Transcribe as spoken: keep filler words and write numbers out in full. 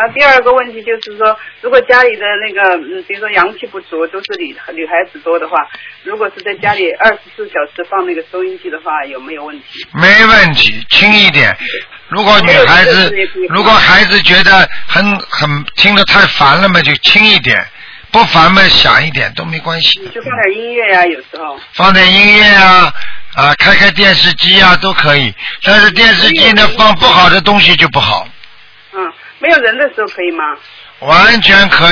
然后第二个问题就是说，如果家里的那个，嗯，比如说阳气不足，都是女女孩子多的话，如果是在家里二十四小时放那个收音机的话，有没有问题？ 没问题，轻一点。如果女孩子，如果孩子觉得很很听得太烦了嘛，就轻一点；不烦嘛，响一点都没关系。 你就放点音乐呀、啊，有时候。 放点音乐啊。啊，开开电视机啊都可以，但是电视机呢放不好的东西就不好。 嗯，没有人的时候可以吗？ 完全可以。